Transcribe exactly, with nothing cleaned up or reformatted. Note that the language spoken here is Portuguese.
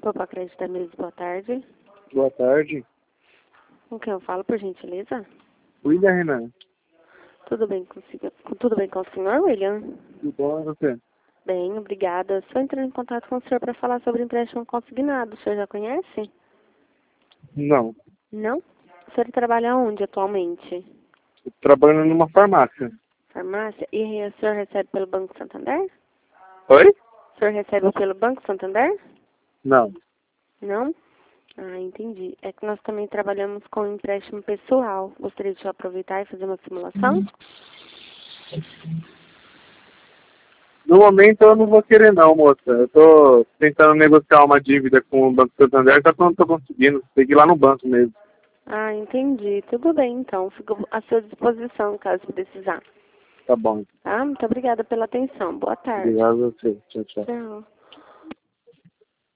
Opa, crédito da mesa, boa tarde. Boa tarde. Com quem eu falo, por gentileza? William Renan. Tudo bem consigo? Tudo bem com o senhor, William? Tudo bom, e você? Bem, obrigada. Estou entrando em contato com o senhor para falar sobre empréstimo consignado. O senhor já conhece? Não. Não? O senhor trabalha onde atualmente? Eu trabalho numa farmácia. Farmácia? E o senhor recebe pelo Banco Santander? Oi? O senhor recebe pelo Banco Santander? Não. Não? Ah, entendi. É que nós também trabalhamos com empréstimo pessoal. Gostaria de aproveitar e fazer uma simulação? No momento eu não vou querer não, moça. Eu tô tentando negociar uma dívida com o Banco Santander, só que eu não tô conseguindo. Tem que ir lá no banco mesmo. Ah, entendi. Tudo bem, então. Fico à sua disposição, caso precisar. Tá bom. Tá? Muito obrigada pela atenção. Boa tarde. Obrigado a você. Tchau, tchau. Tchau.